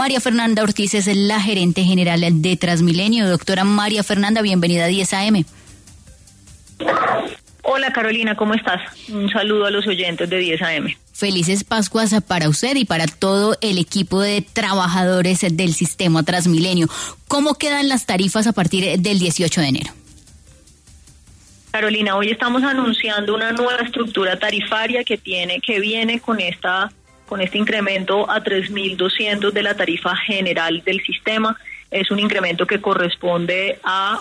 María Fernanda Ortiz es la gerente general de Transmilenio. Doctora María Fernanda, bienvenida a 10 AM. Hola Carolina, ¿cómo estás? Un saludo a los oyentes de 10 AM. Felices Pascuas para usted y para todo el equipo de trabajadores del sistema Transmilenio. ¿Cómo quedan las tarifas a partir del 18 de enero? Carolina, hoy estamos anunciando una nueva estructura tarifaria que viene con este incremento a 3.200 de la tarifa general del sistema. Es un incremento que corresponde a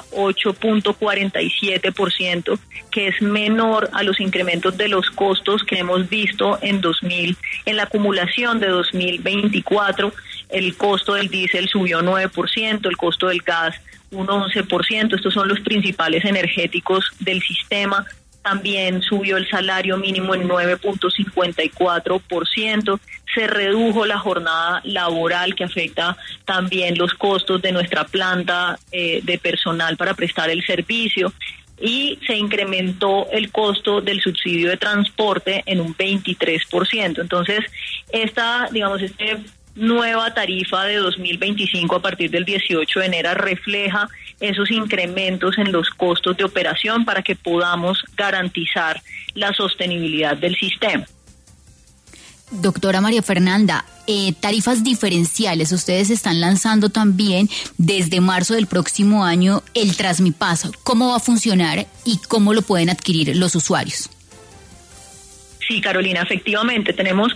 8.47%, que es menor a los incrementos de los costos que hemos visto en la acumulación de 2024. El costo del diésel subió 9%, el costo del gas un 11%. Estos son los principales energéticos del sistema. También subió el salario mínimo en 9.54%, se redujo la jornada laboral que afecta también los costos de nuestra planta de personal para prestar el servicio y se incrementó el costo del subsidio de transporte en un 23%. Entonces, esta nueva tarifa de 2025 a partir del 18 de enero refleja esos incrementos en los costos de operación para que podamos garantizar la sostenibilidad del sistema. Doctora María Fernanda, tarifas diferenciales. Ustedes están lanzando también desde marzo del próximo año el Transmipass. ¿Cómo va a funcionar y cómo lo pueden adquirir los usuarios? Sí, Carolina, efectivamente tenemos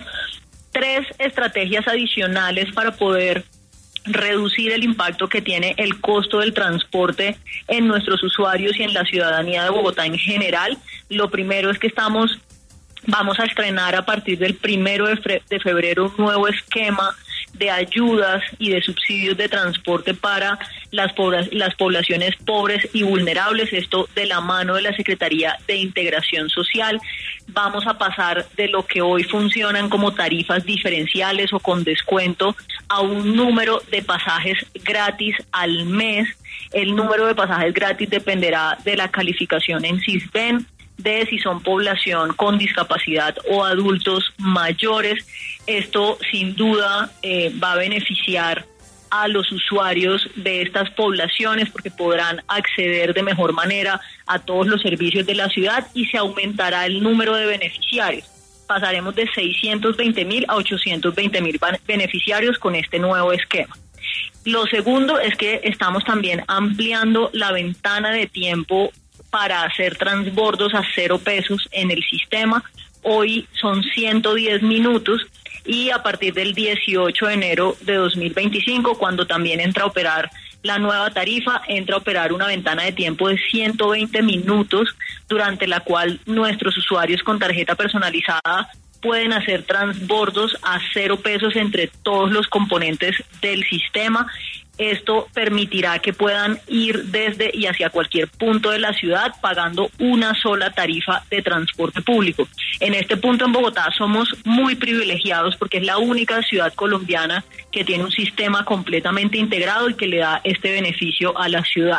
3 estrategias adicionales para poder reducir el impacto que tiene el costo del transporte en nuestros usuarios y en la ciudadanía de Bogotá en general. Lo primero es que vamos a estrenar a partir del 1 de febrero un nuevo esquema de ayudas y de subsidios de transporte para las poblaciones pobres y vulnerables, esto de la mano de la Secretaría de Integración Social. Vamos a pasar de lo que hoy funcionan como tarifas diferenciales o con descuento a un número de pasajes gratis al mes. El número de pasajes gratis dependerá de la calificación en Sisbén, de si son población con discapacidad o adultos mayores. Esto sin duda va a beneficiar a los usuarios de estas poblaciones porque podrán acceder de mejor manera a todos los servicios de la ciudad y se aumentará el número de beneficiarios. Pasaremos de 620.000 a 820.000 beneficiarios con este nuevo esquema. Lo segundo es que estamos también ampliando la ventana de tiempo para hacer transbordos a 0 pesos en el sistema. Hoy son 110 minutos y a partir del 18 de enero de 2025, cuando también entra a operar la nueva tarifa, entra a operar una ventana de tiempo de 120 minutos, durante la cual nuestros usuarios con tarjeta personalizada pueden hacer transbordos a 0 pesos entre todos los componentes del sistema. Esto permitirá que puedan ir desde y hacia cualquier punto de la ciudad pagando una sola tarifa de transporte público. En este punto en Bogotá somos muy privilegiados porque es la única ciudad colombiana que tiene un sistema completamente integrado y que le da este beneficio a la ciudad.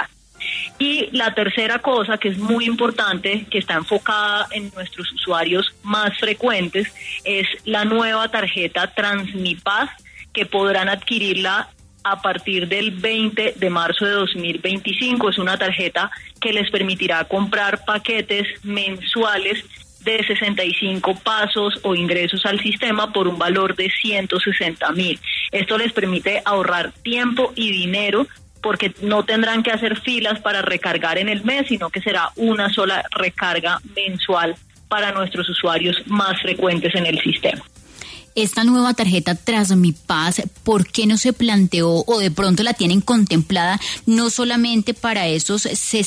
Y la tercera cosa que es muy importante, que está enfocada en nuestros usuarios más frecuentes, es la nueva tarjeta Transmipass, que podrán adquirirla a partir del 20 de marzo de 2025. Es una tarjeta que les permitirá comprar paquetes mensuales de 65 pasos o ingresos al sistema por un valor de 160.000. Esto les permite ahorrar tiempo y dinero porque no tendrán que hacer filas para recargar en el mes, sino que será una sola recarga mensual para nuestros usuarios más frecuentes en el sistema. Esta nueva tarjeta Transmipass, ¿por qué no se planteó o de pronto la tienen contemplada no solamente para esos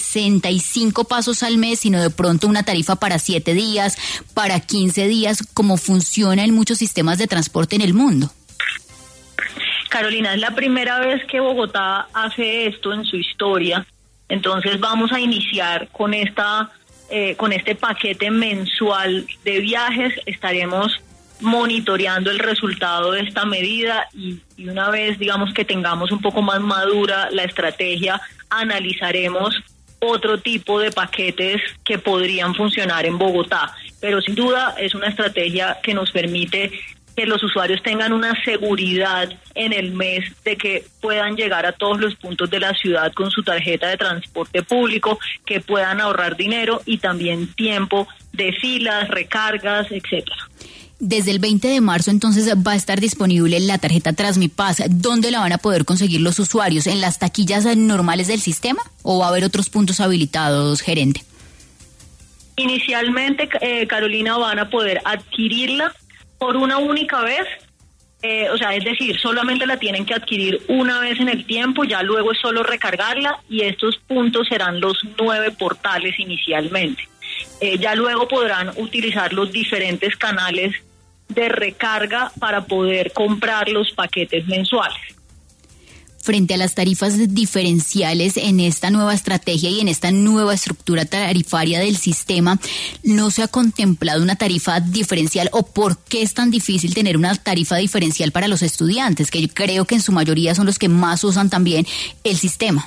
65 pasos al mes, sino de pronto una tarifa para 7 días, para 15 días, como funciona en muchos sistemas de transporte en el mundo? Carolina, es la primera vez que Bogotá hace esto en su historia, entonces vamos a iniciar con este paquete mensual de viajes. Estaremos monitoreando el resultado de esta medida y una vez que tengamos un poco más madura la estrategia, analizaremos otro tipo de paquetes que podrían funcionar en Bogotá, pero sin duda es una estrategia que nos permite que los usuarios tengan una seguridad en el mes de que puedan llegar a todos los puntos de la ciudad con su tarjeta de transporte público, que puedan ahorrar dinero y también tiempo de filas, recargas, etcétera. Desde el 20 de marzo entonces va a estar disponible la tarjeta TransmiPaz. ¿Dónde la van a poder conseguir los usuarios? ¿En las taquillas normales del sistema o va a haber otros puntos habilitados, gerente? Inicialmente, Carolina, van a poder adquirirla por una única vez, es decir, solamente la tienen que adquirir una vez en el tiempo, ya luego es solo recargarla y estos puntos serán los 9 portales inicialmente. Ya luego podrán utilizar los diferentes canales de recarga para poder comprar los paquetes mensuales. Frente a las tarifas diferenciales en esta nueva estrategia y en esta nueva estructura tarifaria del sistema, ¿no se ha contemplado una tarifa diferencial o por qué es tan difícil tener una tarifa diferencial para los estudiantes, que yo creo que en su mayoría son los que más usan también el sistema?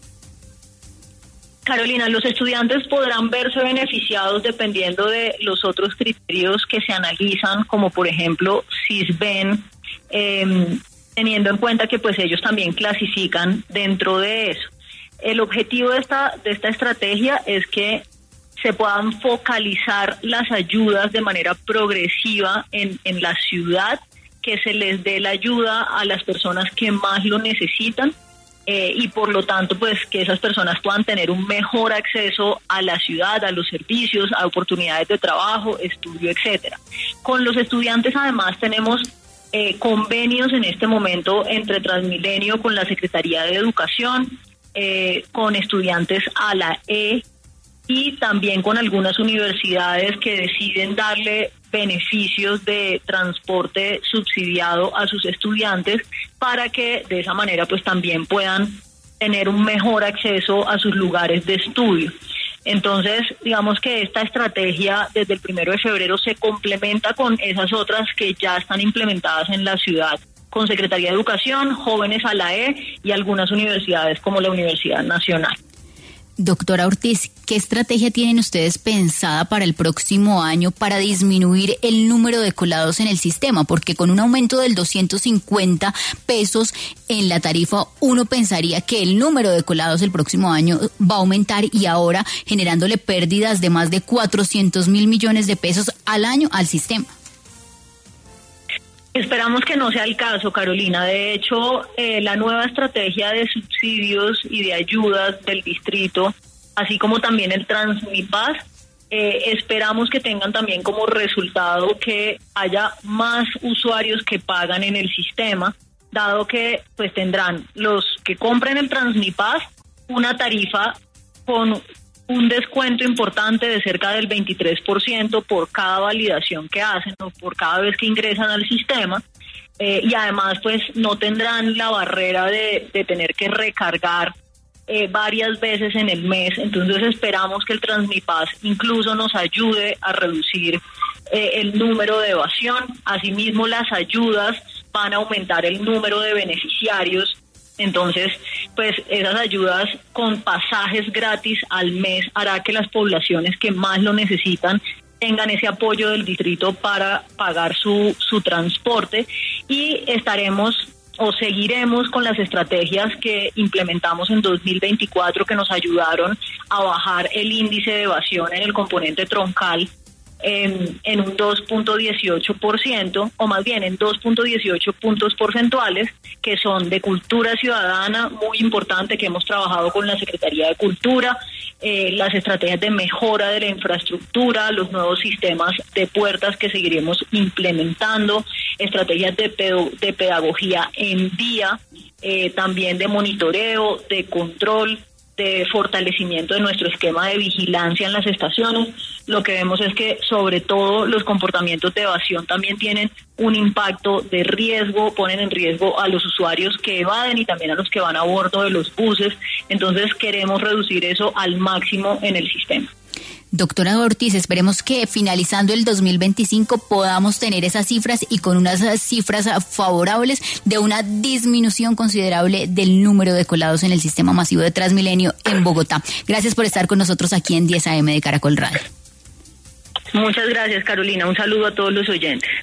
Carolina, los estudiantes podrán verse beneficiados dependiendo de los otros criterios que se analizan, como por ejemplo Sisbén, teniendo en cuenta que pues ellos también clasifican dentro de eso. El objetivo de esta estrategia es que se puedan focalizar las ayudas de manera progresiva en la ciudad, que se les dé la ayuda a las personas que más lo necesitan y por lo tanto pues que esas personas puedan tener un mejor acceso a la ciudad, a los servicios, a oportunidades de trabajo, estudio, etcétera. Con los estudiantes además tenemos convenios en este momento entre Transmilenio con la Secretaría de Educación, con estudiantes a la E y también con algunas universidades que deciden darle beneficios de transporte subsidiado a sus estudiantes para que de esa manera pues también puedan tener un mejor acceso a sus lugares de estudio. Entonces, digamos que esta estrategia desde el 1 de febrero se complementa con esas otras que ya están implementadas en la ciudad, con Secretaría de Educación, Jóvenes a la E y algunas universidades como la Universidad Nacional. Doctora Ortiz, ¿qué estrategia tienen ustedes pensada para el próximo año para disminuir el número de colados en el sistema? Porque con un aumento del 250 pesos en la tarifa, uno pensaría que el número de colados el próximo año va a aumentar y ahora generándole pérdidas de más de 400.000 millones de pesos al año al sistema. Esperamos que no sea el caso, Carolina. De hecho, la nueva estrategia de subsidios y de ayudas del distrito, así como también el TransmiPaz, esperamos que tengan también como resultado que haya más usuarios que pagan en el sistema, dado que pues tendrán los que compren el TransmiPaz una tarifa con un descuento importante de cerca del 23% por cada validación que hacen o por cada vez que ingresan al sistema y además pues no tendrán la barrera de tener que recargar varias veces en el mes. Entonces esperamos que el TransmiPaz incluso nos ayude a reducir el número de evasión. Asimismo, las ayudas van a aumentar el número de beneficiarios. Entonces, pues esas ayudas con pasajes gratis al mes hará que las poblaciones que más lo necesitan tengan ese apoyo del distrito para pagar su transporte y estaremos o seguiremos con las estrategias que implementamos en 2024 que nos ayudaron a bajar el índice de evasión en el componente troncal en un 2.18%, o más bien en 2.18 puntos porcentuales, que son de cultura ciudadana, muy importante, que hemos trabajado con la Secretaría de Cultura, las estrategias de mejora de la infraestructura, los nuevos sistemas de puertas que seguiremos implementando, estrategias de pedagogía en vía, también de monitoreo, de control, de fortalecimiento de nuestro esquema de vigilancia en las estaciones. Lo que vemos es que sobre todo los comportamientos de evasión también tienen un impacto de riesgo, ponen en riesgo a los usuarios que evaden y también a los que van a bordo de los buses. Entonces queremos reducir eso al máximo en el sistema. Doctora Ortiz, esperemos que finalizando el 2025 podamos tener esas cifras y con unas cifras favorables de una disminución considerable del número de colados en el sistema masivo de Transmilenio en Bogotá. Gracias por estar con nosotros aquí en 10 AM de Caracol Radio. Muchas gracias, Carolina. Un saludo a todos los oyentes.